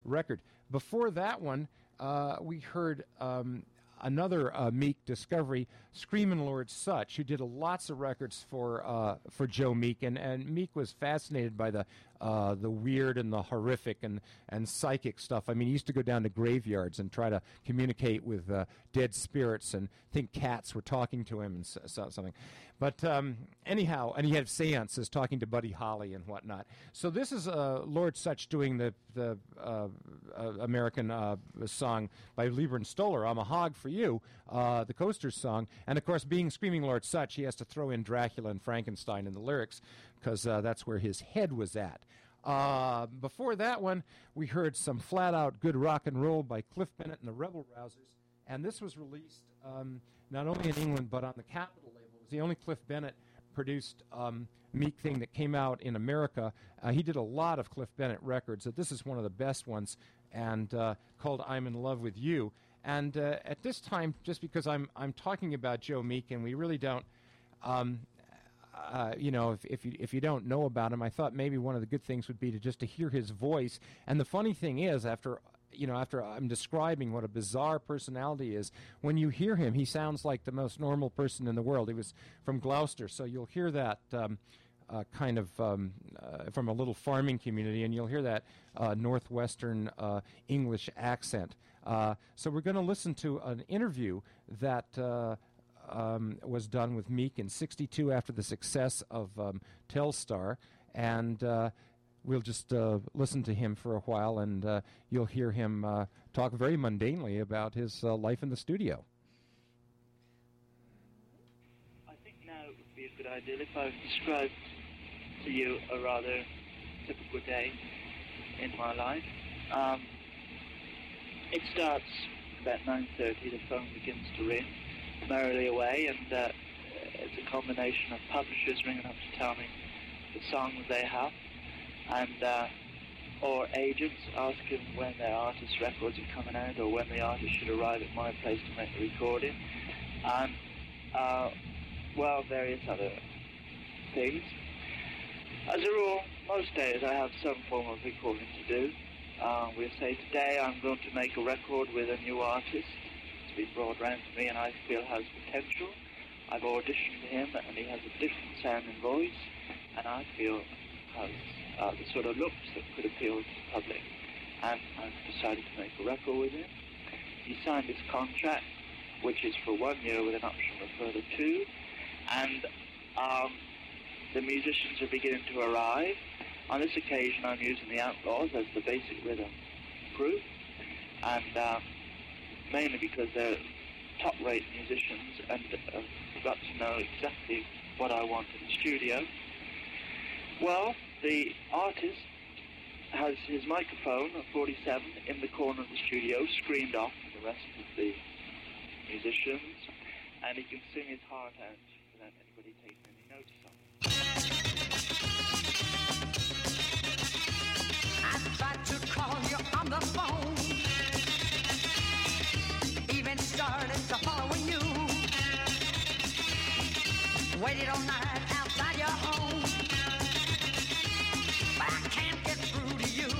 record. Before that one, we heard another Meek discovery, Screamin' Lord Sutch, who did lots of records for Joe Meek, and Meek was fascinated by the weird and the horrific and psychic stuff. I mean, he used to go down to graveyards and try to communicate with dead spirits and think cats were talking to him and something. But anyhow, and he had seances talking to Buddy Holly and whatnot. So this is Lord Sutch doing the American song by Lieber and Stoller, I'm a Hog for You, the Coasters song. And of course, being Screaming Lord Sutch, he has to throw in Dracula and Frankenstein in the lyrics because that's where his head was at. Before that one, we heard some flat-out good rock and roll by Cliff Bennett and the Rebel Rousers. And this was released not only in England but on the Capitol label. It was the only Cliff Bennett produced Meek thing that came out in America. He did a lot of Cliff Bennett records. This is one of the best ones, and called I'm in Love with You. And at this time, just because I'm talking about Joe Meek, and we really don't, if you don't know about him, I thought maybe one of the good things would be to hear his voice. And the funny thing is, after I'm describing what a bizarre personality is, when you hear him, he sounds like the most normal person in the world. He was from Gloucester, so you'll hear that kind of from a little farming community, and you'll hear that northwestern English accent. So we're going to listen to an interview that was done with Meek in '62 after the success of Telstar, and we'll just listen to him for a while, and you'll hear him talk very mundanely about his life in the studio. I think now it would be a good idea if I described to you a rather typical day in my life. It starts about 9:30, the phone begins to ring merrily away, and it's a combination of publishers ringing up to tell me the songs they have, and or agents asking when their artists' records are coming out, or when the artist should arrive at my place to make the recording, and various other things. As a rule, most days I have some form of recording to do. We'll say today I'm going to make a record with a new artist. It's been brought round to me and I feel has potential. I've auditioned him and he has a different sounding voice, and I feel has the sort of looks that could appeal to the public. And I've decided to make a record with him. He signed his contract, which is for 1 year with an option of a further 2. And the musicians are beginning to arrive. On this occasion, I'm using the Outlaws as the basic rhythm group, and mainly because they're top-rate musicians and have got to know exactly what I want in the studio. Well, the artist has his microphone, a 47, in the corner of the studio, screened off from the rest of the musicians, and he can sing his heart out without anybody taking any notice of it. I tried to call you on the phone, even started to follow you, waited all night outside your home, but I can't get through to you.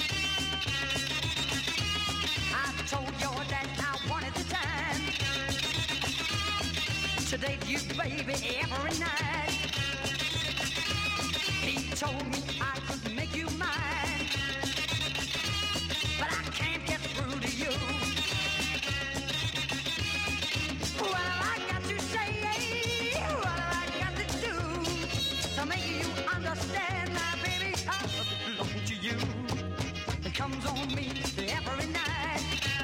I told your dad I wanted the time to date you, baby, every night. He told me I could make you mine, but I can't get through to you. What have I got to say? What have I got to do to make you understand, my baby? I belong to you. It comes on me every night.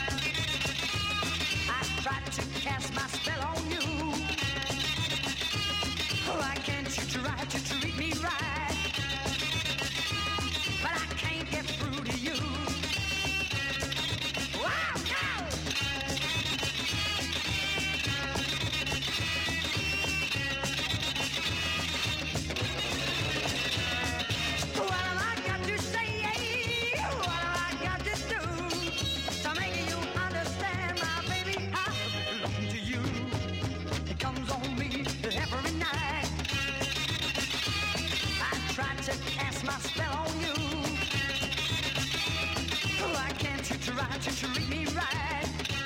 I tried to cast my spell on you. Why can't you try to treat me right? right, you treat me right.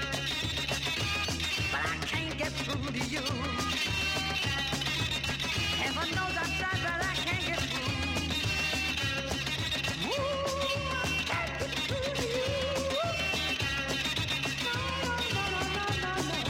But I can't get through to you. Heaven knows I've tried, but I can't get through. Ooh, I can't get through to you. No, no, no, no, no, no, no.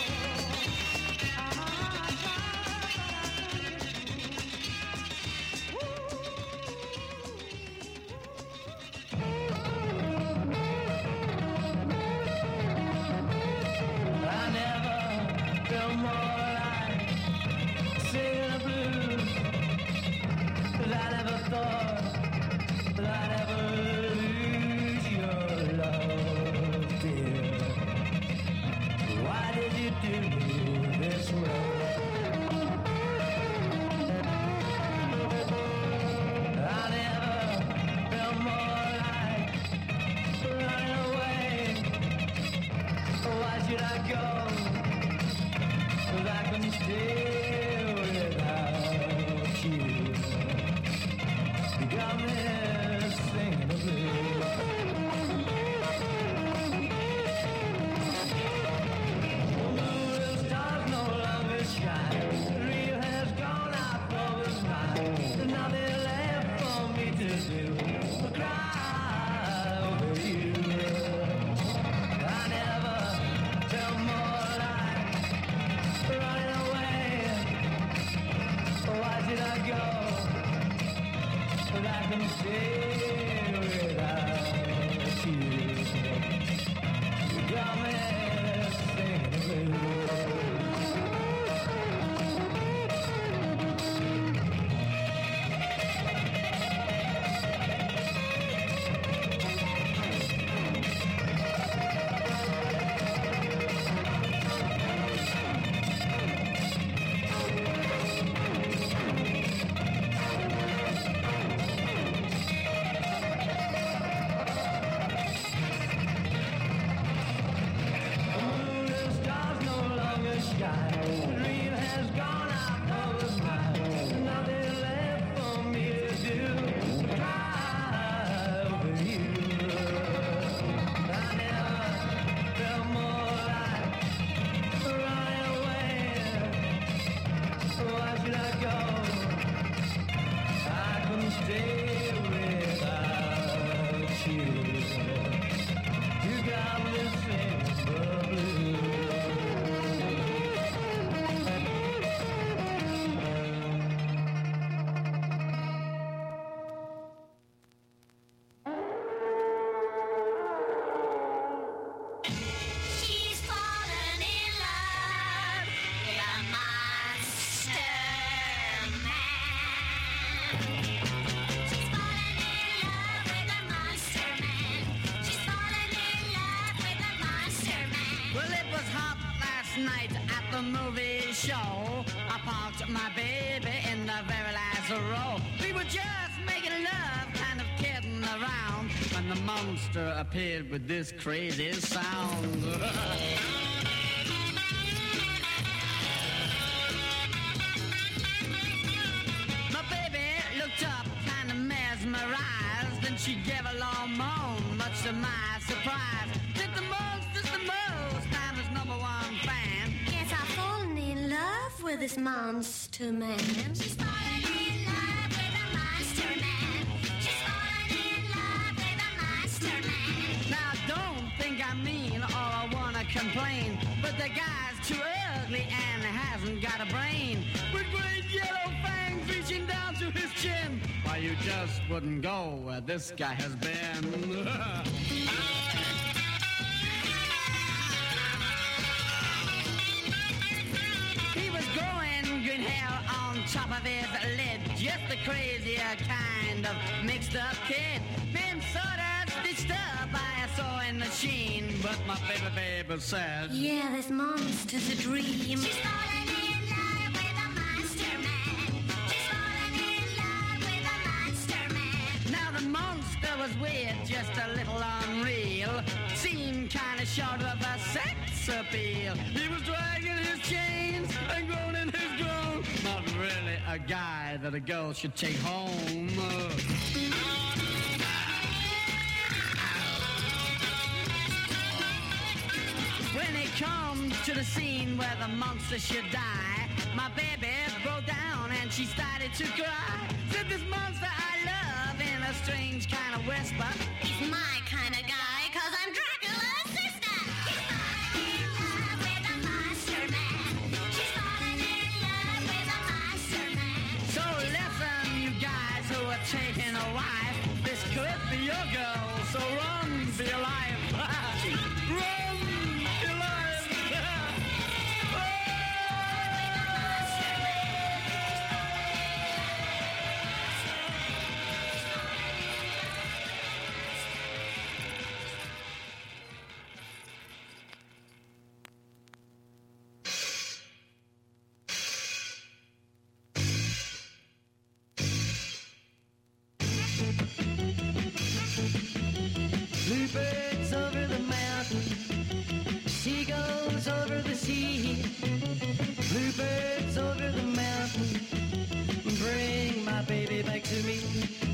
Appeared with this crazy sound. My baby looked up, kind of mesmerized, and she gave a long moan, much to my surprise. Did the most, I'm his #1 fan. Yes, I've fallen in love with this monster man. She's fallen in love with a monster man. She's fallen in love with a monster man. Now don't think I mean or I wanna complain, but the guy's too ugly and hasn't got a brain. With great yellow fangs reaching down to his chin. Why, you just wouldn't go where this guy has been. He was growing green hair on top of his lid, just the crazier kind of mixed up kid. Been sorta stitched up by a sewing machine, but my baby said, yeah, this monster's a dream. She's fallen in love with a monster man. She's fallen in love with a monster man. Now the monster was weird, just a little unreal. Seemed kinda short of a sex appeal. He was dragging his chains and groaning his groan. Not really a guy that a girl should take home. to the scene where the monster should die. My baby broke down and she started to cry. Said this monster I love in a strange kind of whisper. He's my kind of guy, 'cause I'm Dracula's sister. He's falling in love with a monster man. She's falling in love with a monster man. So listen, you guys who are taking a wife. This could be your girl, so run for your life. Run for your life. Bluebirds over the mountain, seagulls over the sea. Bluebirds over the mountain, bring my baby back to me.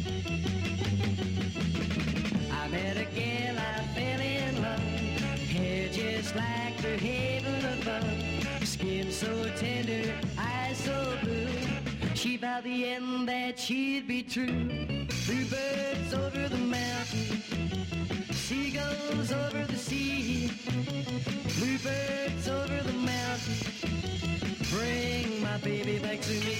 I met a gal, I fell in love. Hair just like the heaven above. Skin so tender, eyes so blue. She vowed the end that she'd be true. Bluebirds over the mountain, seagulls over the sea. Bluebirds over the mountain, bring my baby back to me.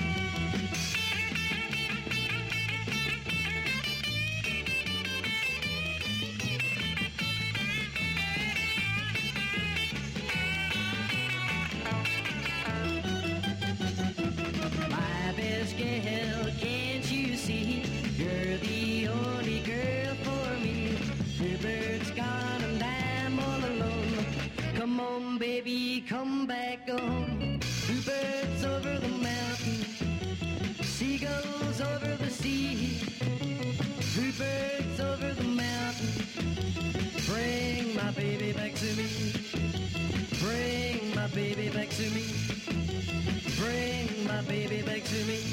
My best girl, can't you see? You're the only girl for me. Bluebird's gone and I'm all alone. Come on, baby, come back home. Bluebirds over the mountain, seagulls over the sea. Bluebirds over the mountain, bring my baby back to me. Bring my baby back to me. Bring my baby back to me.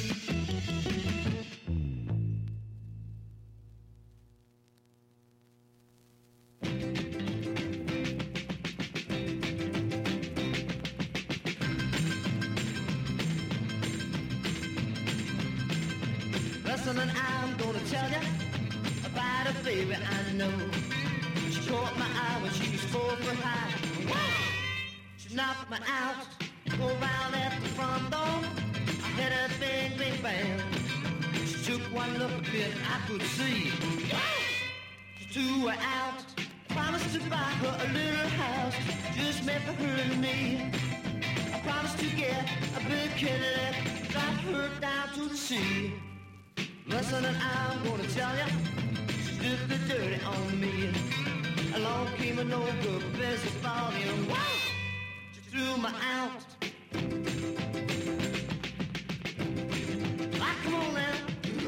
Listen, and I'm gonna tell you about a baby I know. She caught my eye when she was 4 foot high. She knocked me out, go round at the front door. I hit a bang, bang, bang. She took one look at me and I could see. She threw her out, promised to buy her a little house, just meant for her and me. I promised to get a big Cadillac, drive her down to the sea. Listen, and I'm gonna tell ya, she did the dirty on me. Along came an old girl, busy falling. She threw me out. Ah, come on now.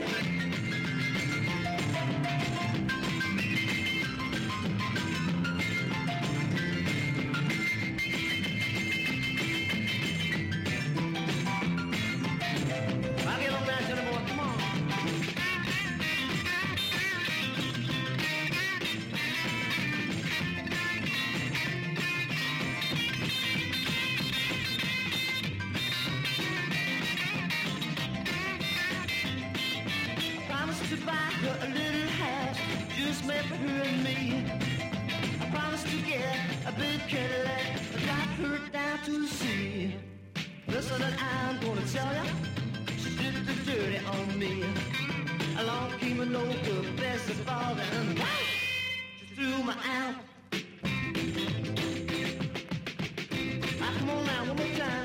I'll get on that, Johnny boy, come on. To buy her a little house, just meant for her and me. I promised to get a big Cadillac, drive her down to the sea. Listen, and I'm gonna tell ya, she did the dirty on me. Along came an old girl, Bessie Father, and she threw me out. Ah, come on now, one more time.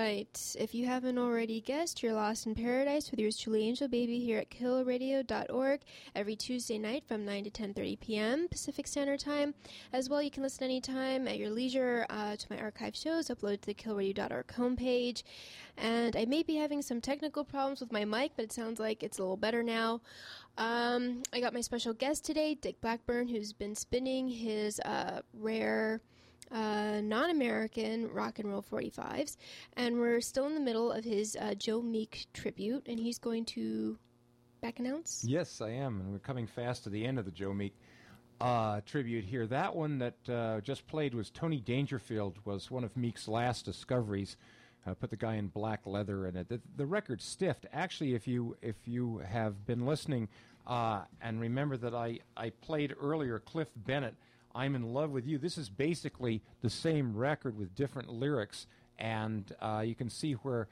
right. If you haven't already guessed, you're lost in paradise with yours truly, Angel Baby, here at killradio.org every Tuesday night from 9 to 10:30 p.m. Pacific Standard Time. As well, you can listen anytime at your leisure to my archive shows uploaded to the killradio.org homepage. And I may be having some technical problems with my mic, but it sounds like it's a little better now. I got my special guest today, Dick Blackburn, who's been spinning his rare non-American rock and roll 45s, and we're still in the middle of his Joe Meek tribute, and he's going to back announce. Yes, I am, and we're coming fast to the end of the Joe Meek tribute here. That one that just played was Tony Dangerfield, was one of Meek's last discoveries. Put the guy in black leather in it. The record's stiffed. Actually, if you have been listening and remember that I played earlier Cliff Bennett, I'm in Love with You. This is basically the same record with different lyrics, and you can see where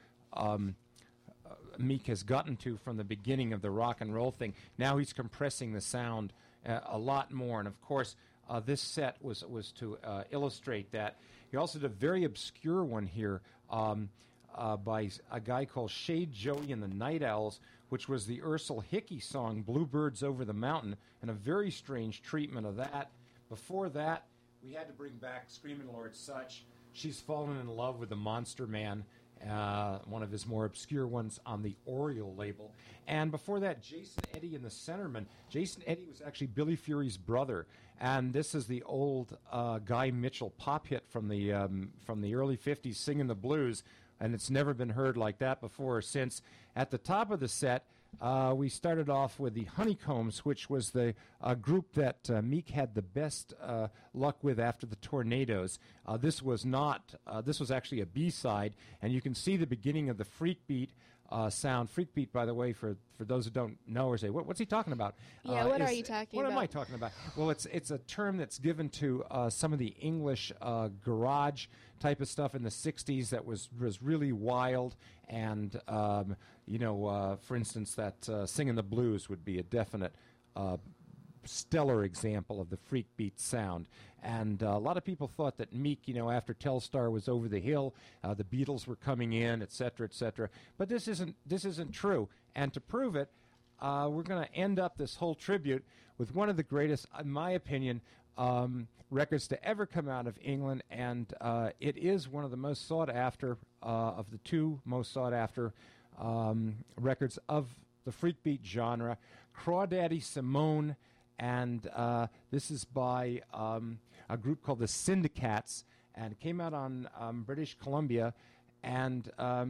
Meek has gotten to from the beginning of the rock and roll thing. Now he's compressing the sound a lot more, and of course this set was to illustrate that. He also did a very obscure one here by a guy called Shade Joey and the Night Owls, which was the Ursel Hickey song Bluebirds Over the Mountain, and a very strange treatment of that. Before that, we had to bring back Screamin' Lord Sutch. She's Fallen in Love with the Monster Man, one of his more obscure ones on the Oriole label. And before that, Jason Eddy and the Centermen. Jason Eddy was actually Billy Fury's brother, and this is the old Guy Mitchell pop hit from the early 50s, Singing the Blues, and it's never been heard like that before or since. At the top of the set, we started off with the Honeycombs, which was the group that Meek had the best luck with after the Tornadoes. This was actually a B-side, and you can see the beginning of the Freak Beat sound. Freak Beat, by the way, for those who don't know or say, what's he talking about? Yeah, what are you talking about? What am I talking about? Well, it's a term that's given to some of the English garage type of stuff in the 60s that was really wild, and for instance, that Singing the Blues would be a definite stellar example of the Freak Beat sound. And a lot of people thought that Meek, after Telstar was over the hill, the Beatles were coming in, et cetera, et cetera. But this isn't true. And to prove it, we're going to end up this whole tribute with one of the greatest, in my opinion, records to ever come out of England, and it is one of the most sought after of the two most sought after records of the Freak Beat genre. Crawdaddy Simone, and this is by a group called the Syndicats, and it came out on British Columbia, and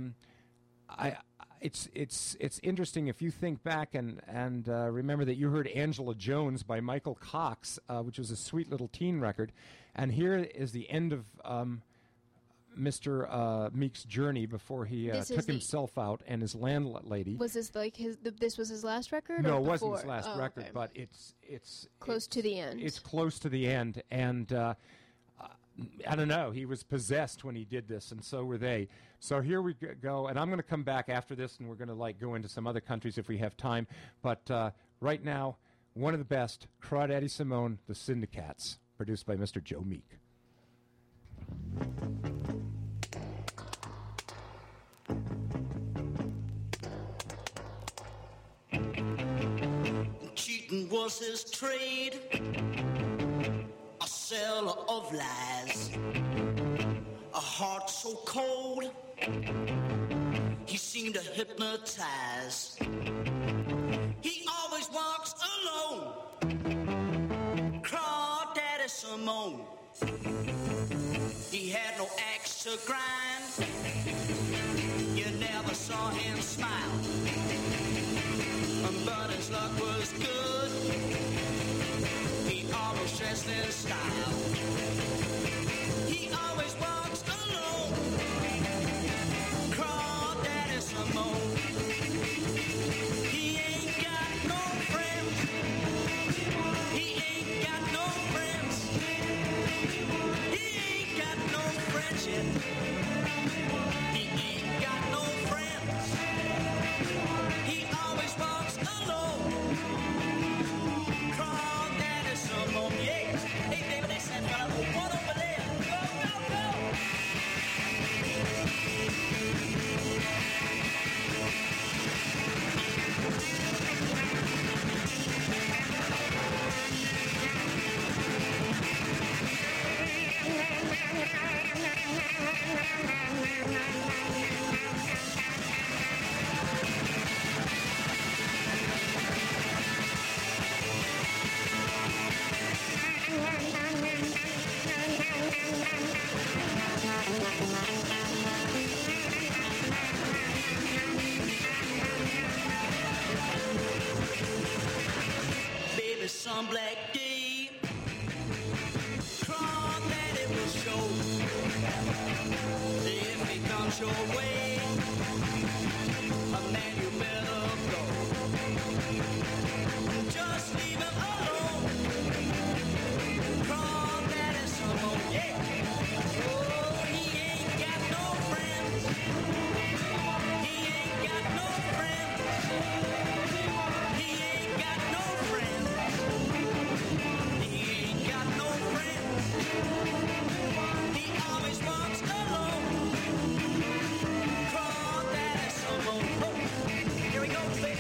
it's interesting if you think back and remember that you heard Angela Jones by Michael Cox, which was a sweet little teen record, and here is the end of Mr. Meek's journey before he took himself out and his landlady. Was this like this was his last record? No, or it wasn't before? his last record, okay. but it's close to the end. It's close to the end, and I don't know. He was possessed when he did this, and so were they. So here we go, and I'm going to come back after this, and we're going to go into some other countries if we have time. But right now, one of the best, Crawdaddy Simone, the Syndicats, produced by Mr. Joe Meek. Cheating was his trade, a seller of lies, a heart so cold, he seemed to hypnotize. He always walks alone, Crawdaddy Simone. He had no axe to grind, you never saw him smile. But his luck was good, he always dressed in style. He always walks alone, Crawdaddy Simone. He ain't got no friends, he ain't got no friends, he ain't got no friends yet. He ain't got no friends, he always walks alone, Crawdaddy Simone. Yeah. Hey, David, they said, one over there. Go, go, go. your way. A man, you better go. Just leave him alone. Crawdaddy Simone, yeah. Oh, he ain't got no friends. He ain't got no friends. He ain't got no friends. He ain't got no friends. He always walks alone. Crawdaddy Simone. Oh, here we go, baby.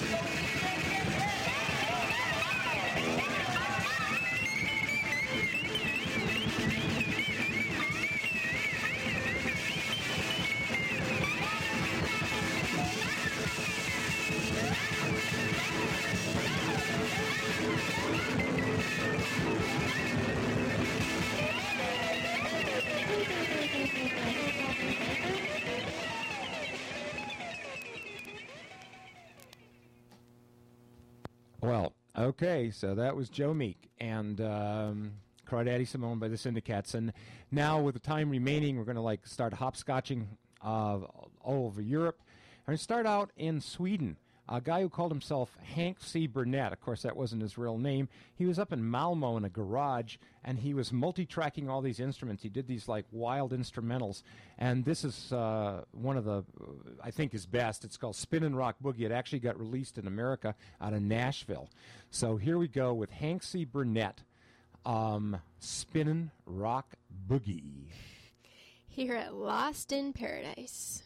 Well, okay, so that was Joe Meek and Crawdaddy Simone by the Syndicats. And now, with the time remaining, we're going to start hopscotching all over Europe. I'm going to start out in Sweden. A guy who called himself Hank C. Burnett. Of course, that wasn't his real name. He was up in Malmo in a garage, and he was multi-tracking all these instruments. He did these wild instrumentals, and this is one of the, I think, his best. It's called Spinnin' Rock Boogie. It actually got released in America out of Nashville. So here we go with Hank C. Burnett, Spinnin' Rock Boogie. Here at Lost in Paradise.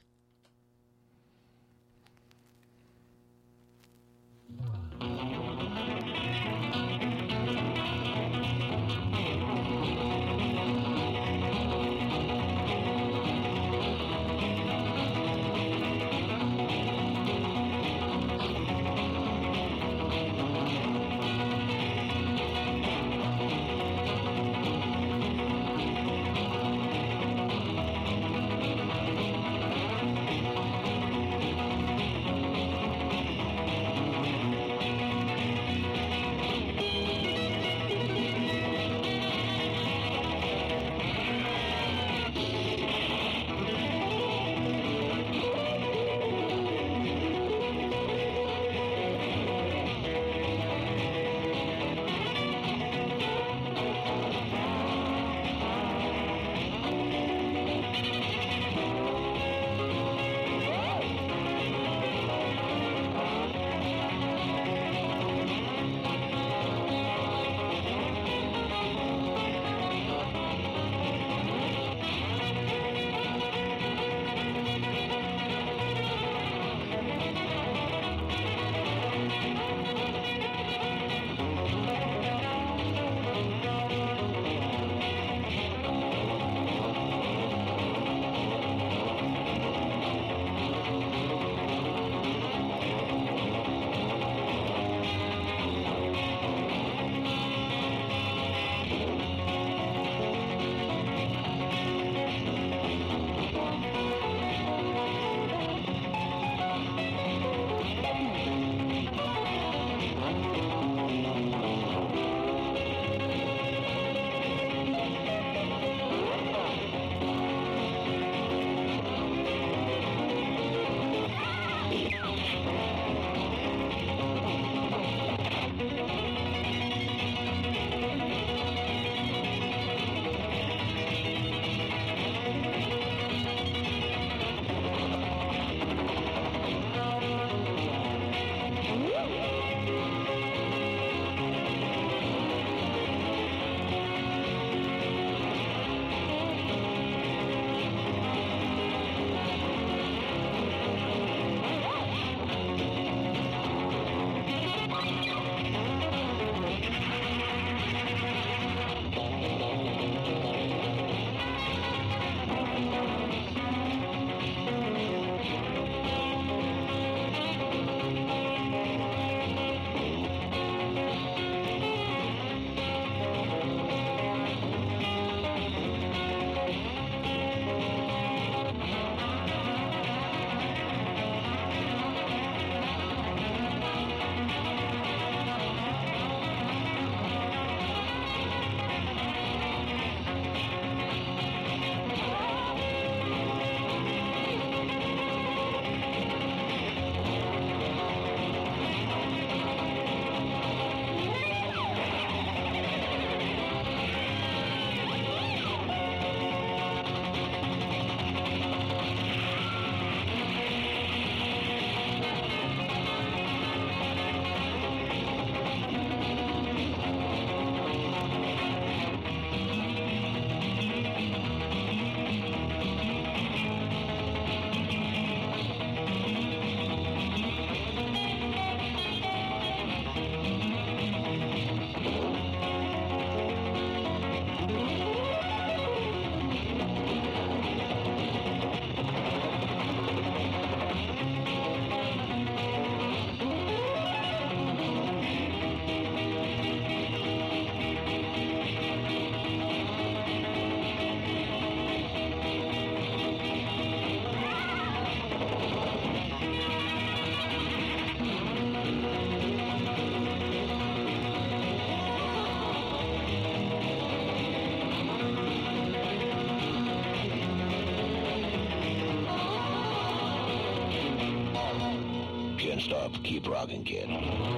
up. Keep rocking, kid.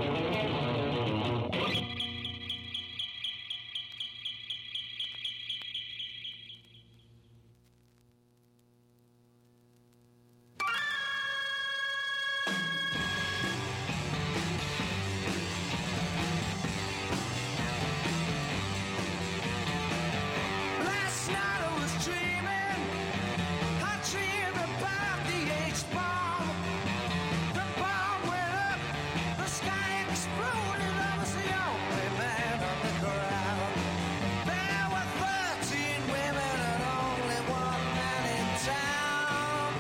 Last night I was dreaming. I dreamed about the H-bomb. The bomb went up, the sky exploded. I was the only man on the ground. There were 13 women and only one man in town.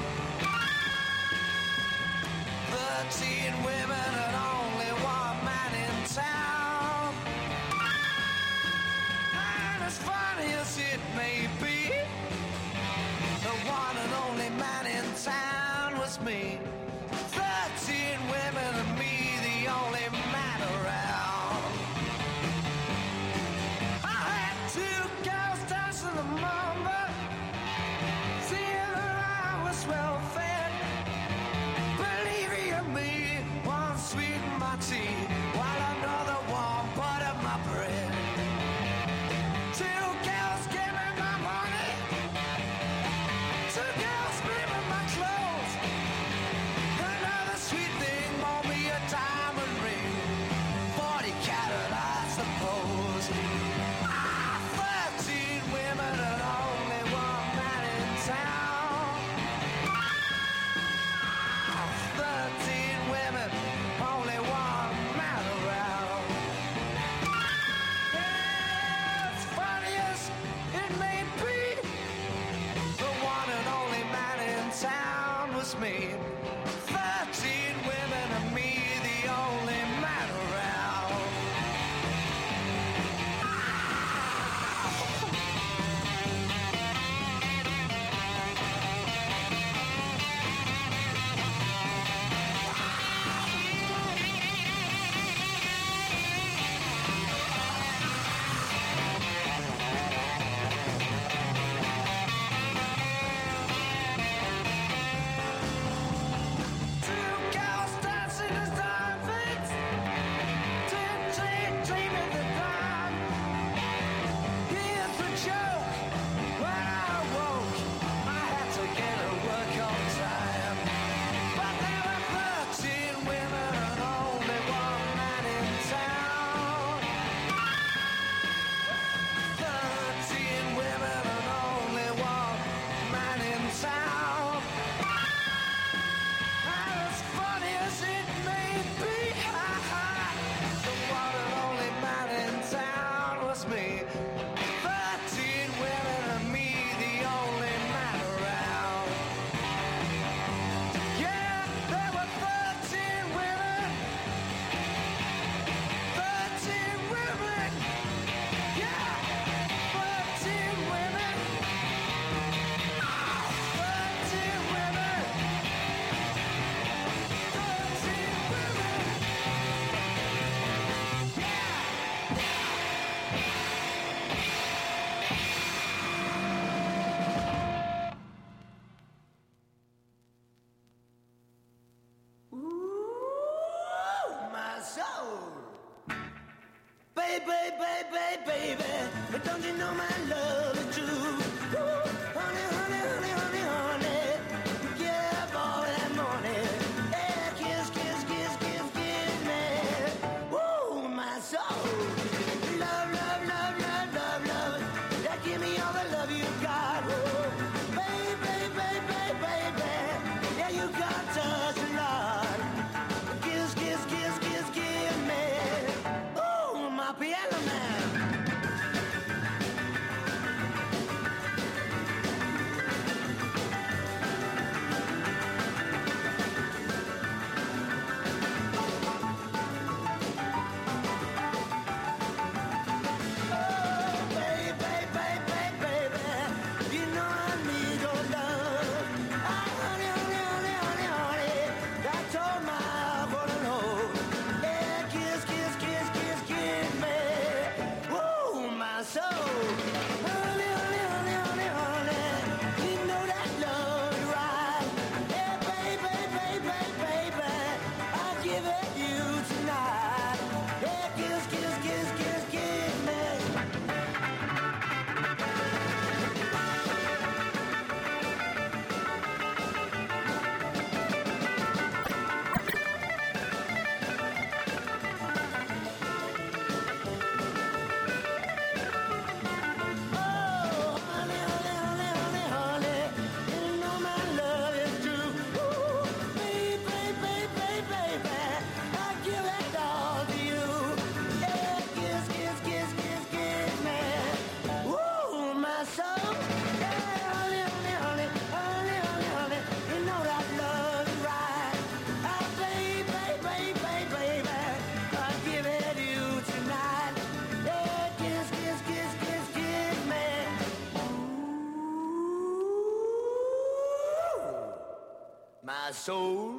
13 women and only one man in town. And as funny as it may be, the one and only man in town was me. 13 women and me, the only man around. I had 2 girls dancing the mamba, seeing that I was well fed. Believe you me, one sweetened my tea, while another one buttered my bread. 2 girls gave me my money, 2 girls gave me my clothes. Another sweet thing bought me a diamond ring, 40 carat, I suppose. 13 women and only one man in town. 13 women, only one man around. As funny as it may be, the one and only man in town was me. 13 women and me, the only man around. Two girls dancing as dolphins, dreaming the dawn. Here's the joke. When I woke, I had to get to work on time. But there were 13 women and only one man in town. 13 women and only one man in town. As funny as it may be, the one and only man in town was me. 13 women and me, the only man around. Yeah, there were 13 women. 13 women. Yeah, 13 women. 13 women. 13 women. Ooh, my soul. Baby, baby, baby, but don't you know my love is true? Ooh, honey, honey, honey, honey, honey, give all that money. Yeah, kiss, kiss, kiss, kiss, kiss me. Ooh, my soul. Love, love, love, love, love, love. Yeah, give me all the love you got. Ooh, baby, baby, baby, yeah, you got touch a lot. Kiss, kiss, kiss, kiss, kiss me. Ooh, my piano man. my soul.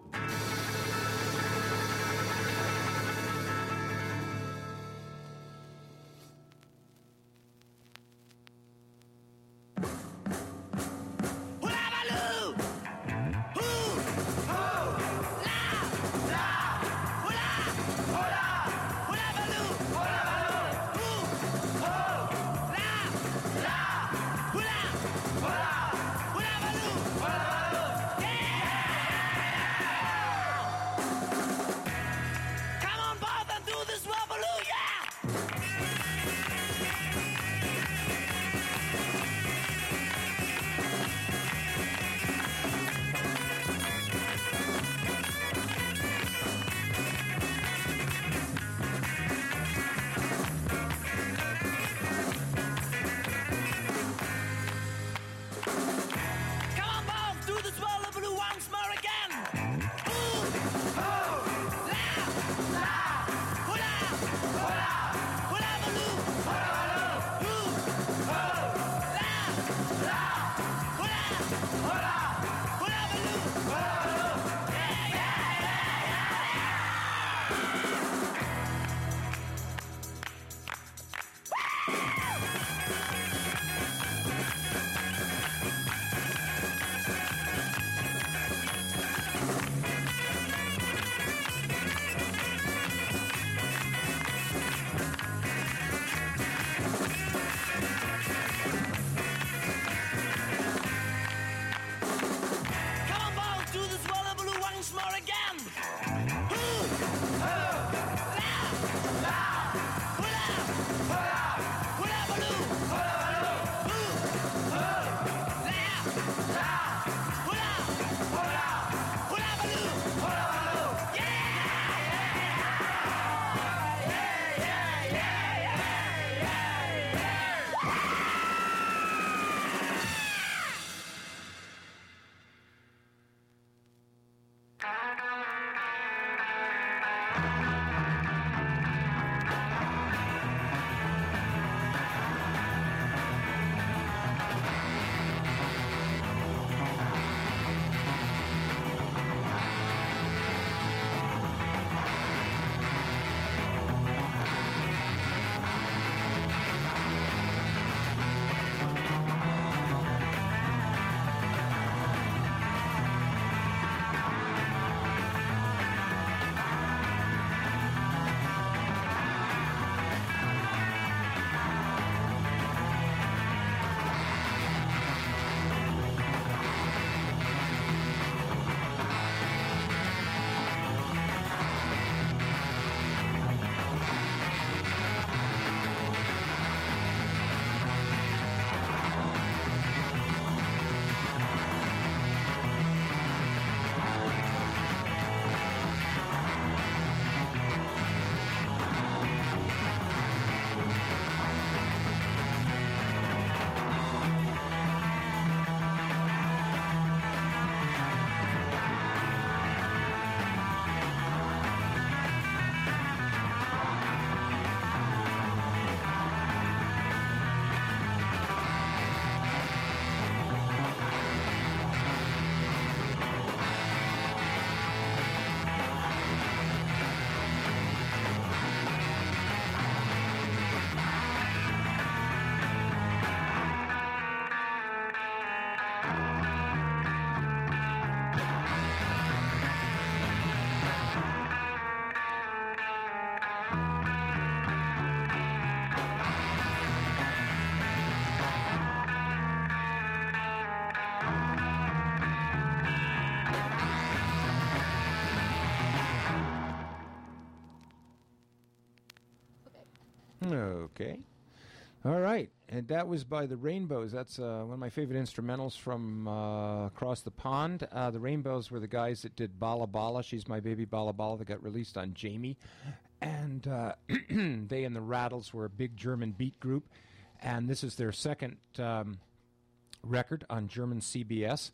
Okay. All right. And that was by the Rainbows. That's one of my favorite instrumentals from across the pond. The Rainbows were the guys that did Bala Bala, She's My Baby Bala Bala, that got released on Jamie. And they and the Rattles were a big German beat group. And this is their second record on German CBS.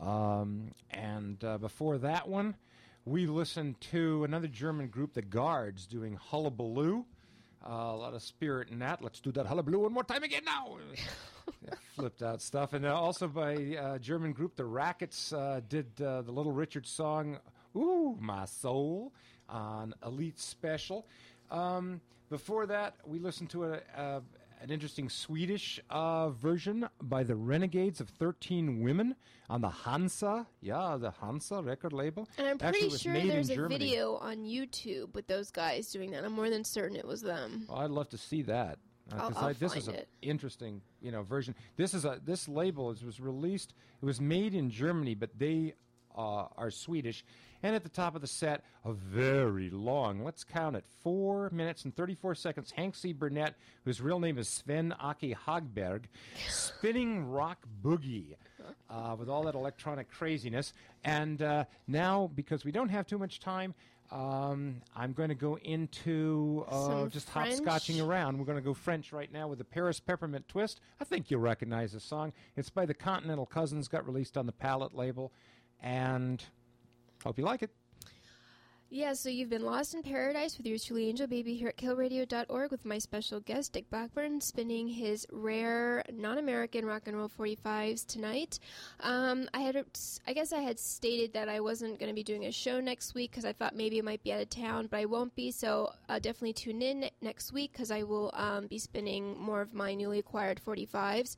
Before that one, we listened to another German group, the Guards, doing Hullabaloo. A lot of spirit in that. Let's do that hullabaloo one more time again now. Yeah, flipped out stuff. And also by German group The Rackets did the Little Richard song, Ooh, My Soul, on Elite Special. Before that, we listened to an interesting Swedish version by the Renegades of 13 Women on the Hansa. Yeah, the Hansa record label. And I'm Actually, pretty it was sure made there's in a Germany. video on YouTube with those guys doing that. I'm more than certain it was them. Well, I'd love to see that. 'Cause I'll this is find an it. interesting, version. This label was released. It was made in Germany, but they are Swedish. And at the top of the set, a very long, let's count it, 4 minutes and 34 seconds, Hank C. Burnett, whose real name is Sven Aki Hagberg, spinning rock boogie with all that electronic craziness. And now, because we don't have too much time, I'm going to go into Some just French? hopscotching around. We're going to go French right now with the Paris Peppermint Twist. I think you'll recognize the song. It's by the Continental Cousins, got released on the Palette label, and hope you like it. Yeah, so you've been lost in paradise with yours truly, Angel Baby, here at killradio.org with my special guest, Dick Blackburn, spinning his rare non-American rock and roll 45s tonight. I guess I had stated that I wasn't going to be doing a show next week because I thought maybe I might be out of town, but I won't be, so definitely tune in next week because I will be spinning more of my newly acquired 45s.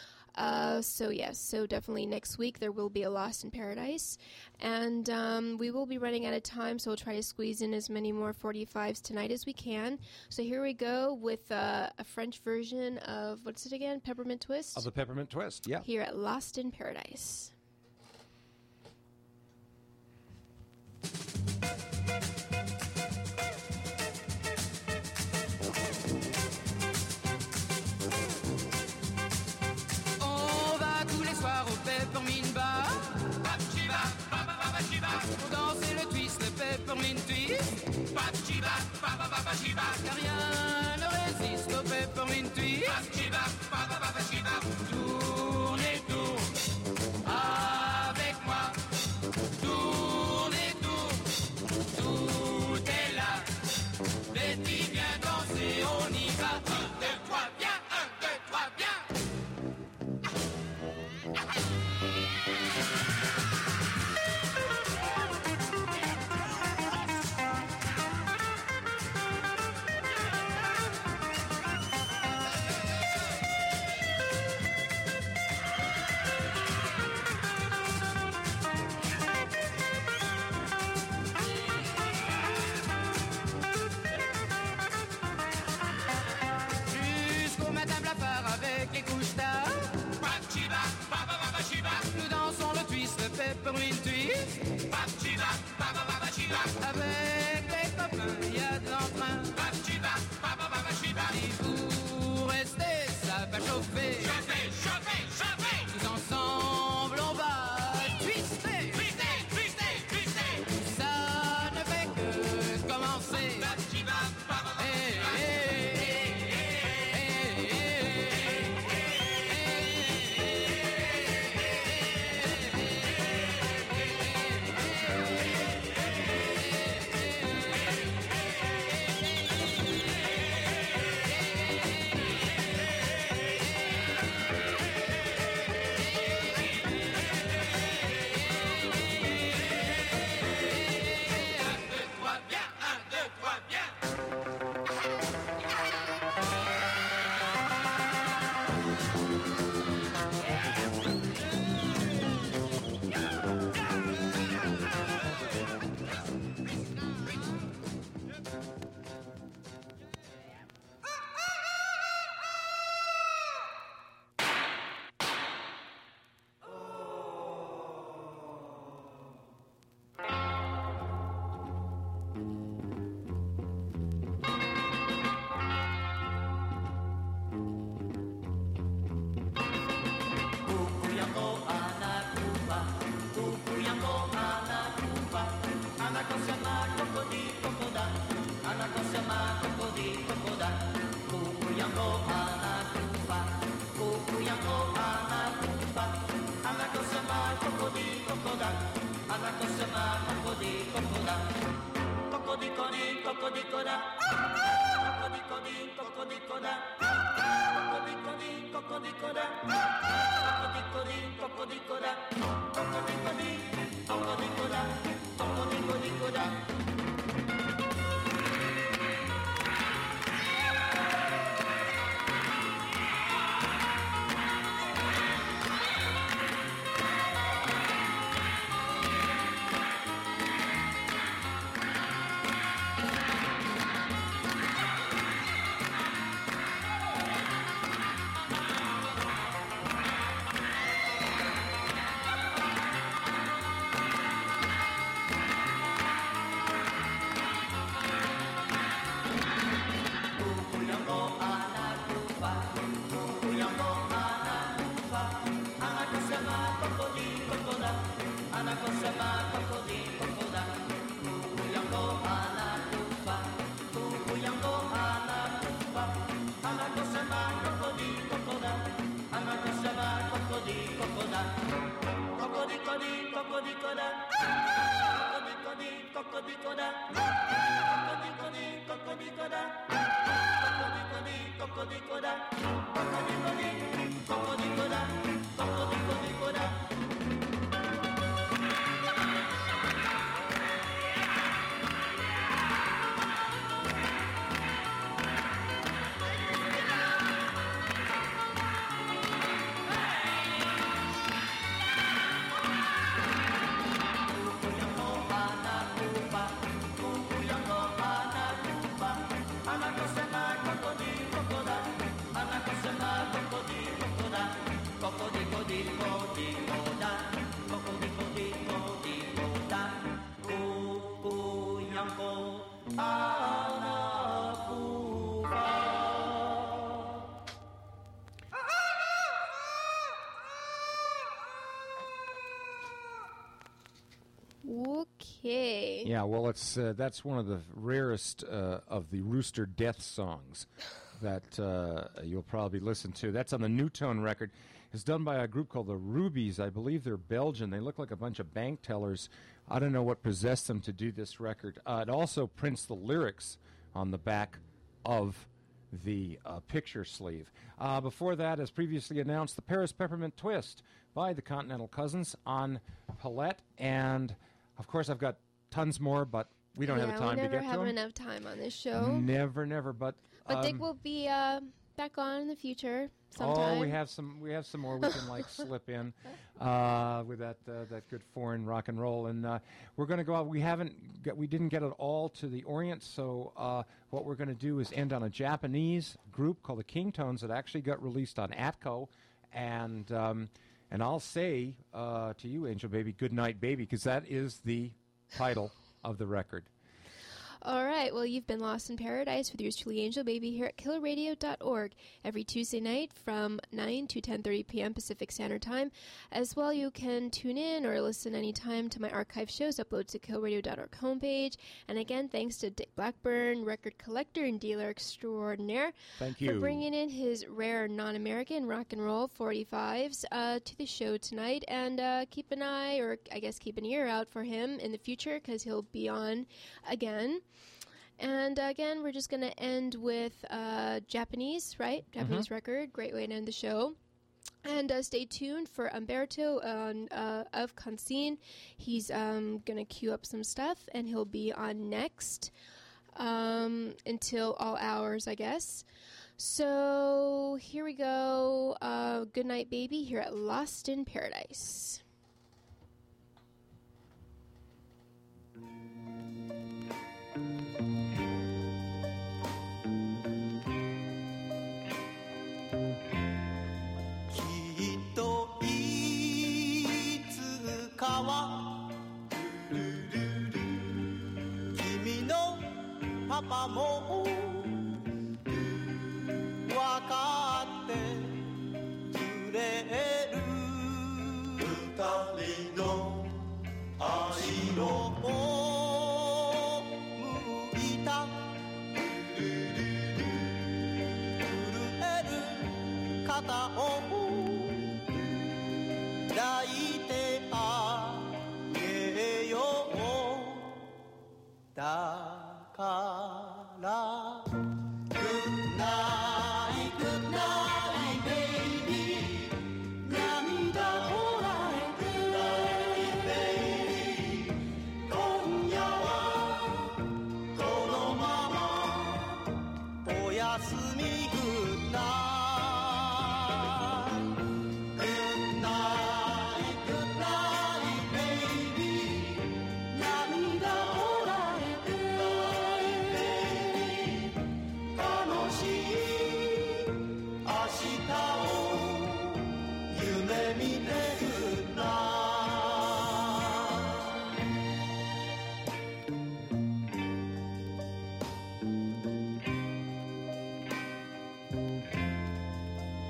So definitely next week there will be a Lost in Paradise, and we will be running out of time, so we'll try to squeeze in as many more 45s tonight as we can. So here we go with a French version of, what's it again, Peppermint Twist? Of the Peppermint Twist, yeah. Here at Lost in Paradise. On va tous les soirs au Peppermint Bar. Pour danser le twist, le Peppermint Twist. Car rien ne résiste au Peppermint Twist. Tourne et tourne avec moi. Tourne et tourne, tout est là. Betty, viens danser, on y va. 1, 2, 3, viens, 1, 2, 3, viens. Okay. Yeah, well, it's that's one of the rarest of the Rooster Death songs that you'll probably listen to. That's on the New Tone record. It's done by a group called the Rubies. I believe they're Belgian. They look like a bunch of bank tellers. I don't know what possessed them to do this record. It also prints the lyrics on the back of the picture sleeve. Before that, as previously announced, the Paris Peppermint Twist by the Continental Cousins on Palette. And, of course, I've got tons more, but we don't have the time to get to them. We never have enough time on this show. Never. But Dick will be back on in the future sometime. Oh, we have some more we can like slip in with that good foreign rock and roll, and we're going to go out. We didn't get it all to the Orient, so what we're going to do is end on a Japanese group called the Kingtones that actually got released on Atco, and I'll say to you, Angel Baby, Good Night Baby, because that is the title of the record. All right. Well, you've been Lost in Paradise with yours truly, Angel Baby, here at killerradio.org every Tuesday night from 9 to 10:30 p.m. Pacific Standard Time. As well, you can tune in or listen anytime to my archive shows uploaded to killerradio.org homepage. And again, thanks to Dick Blackburn, record collector and dealer extraordinaire, Thank you for bringing in his rare non-American rock and roll 45s to the show tonight. And keep an eye, or I guess keep an ear out for him in the future, because he'll be on again. And again, we're just going to end with Japanese, right? Japanese record. Great way to end the show. And stay tuned for Umberto of Kansin. He's going to queue up some stuff, and he'll be on next until all hours, I guess. So here we go. Good Night Baby here at Lost in Paradise. Papa も分かってくれる二人の愛を向いた震える肩を抱いてあげようだから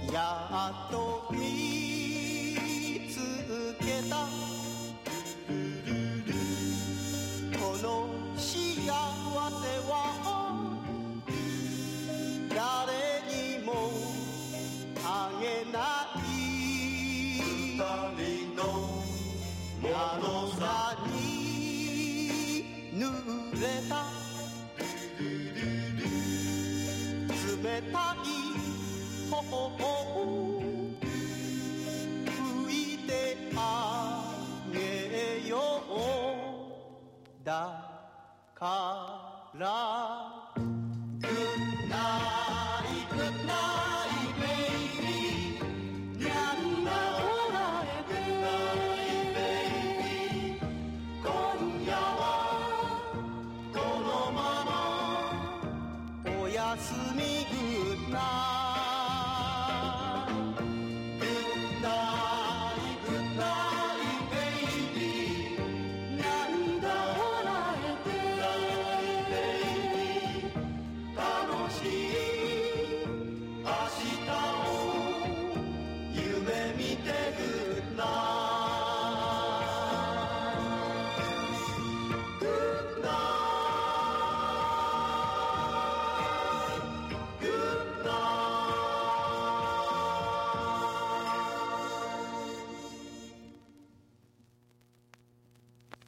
やっと見つけたこの幸せは誰にもあげない二人の涙に濡れた冷たい頬